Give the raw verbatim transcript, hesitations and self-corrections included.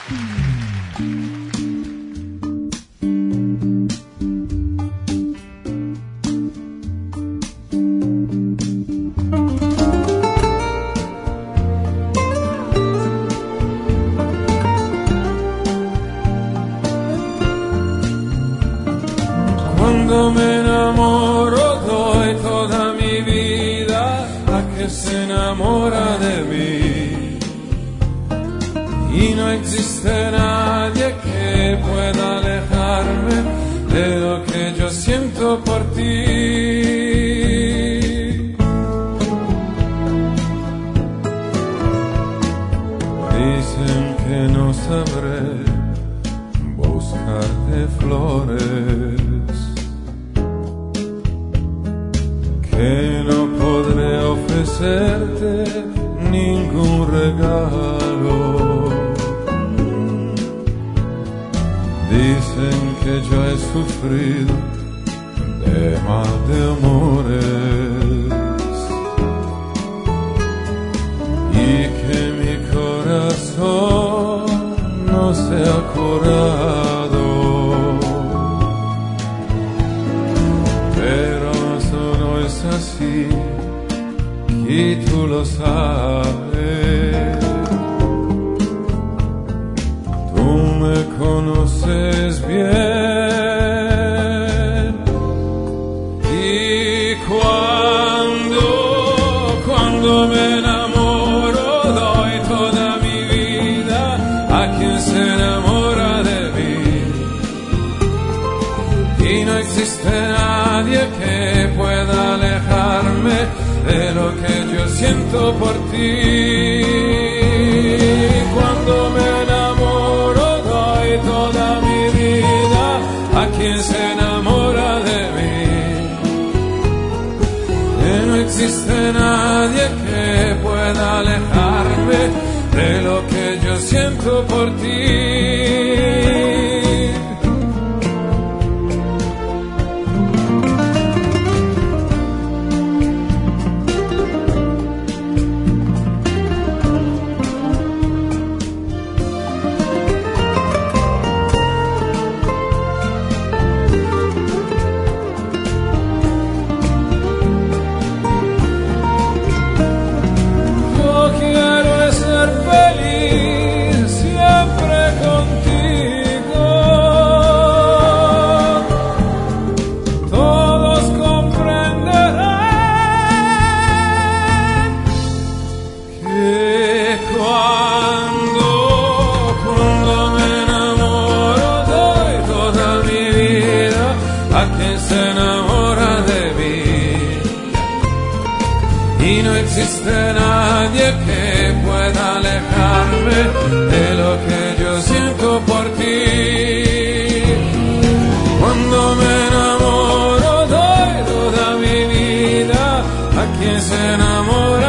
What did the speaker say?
Cuando me enamoro doy toda mi vida a que se enamora de mí, y no existe nadie que pueda alejarme de lo que yo siento por ti. Dicen que no sabré buscarte flores, que no podré ofrecerte ningún regalo. Dicen que yo he sufrido de mal de amores y que mi corazón no se ha curado, pero eso no es así y tú lo sabes. Tú me conoces bien, y cuando, cuando me enamoro doy toda mi vida a quien se enamora de mí, y no existe nadie que pueda alejarme de lo que yo siento por ti. Cuando me enamoro doy toda mi vida a quien se enamora de mí, y no existe nadie que pueda alejarme de lo que yo siento por ti. Se enamora de mí, y no existe nadie que pueda alejarme de lo que yo siento por ti. Cuando me enamoro doy toda mi vida a quien se enamora